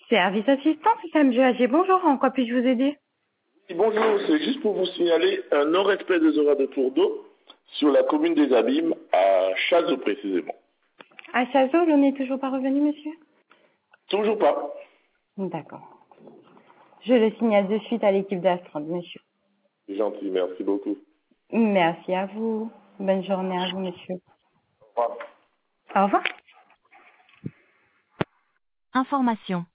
Service assistance, SMGAG, bonjour, en quoi puis-je vous aider? Oui, bonjour, c'est juste pour vous signaler un non-respect des horaires de cours d'eau sur la commune des Abîmes, à Chazot précisément. À Chazot, on n'est toujours pas revenu, monsieur? Toujours pas. D'accord. Je le signale de suite à l'équipe d'Astral, monsieur. C'est gentil, merci beaucoup. Merci à vous. Bonne journée à vous, monsieur. Au revoir. Au revoir. Information.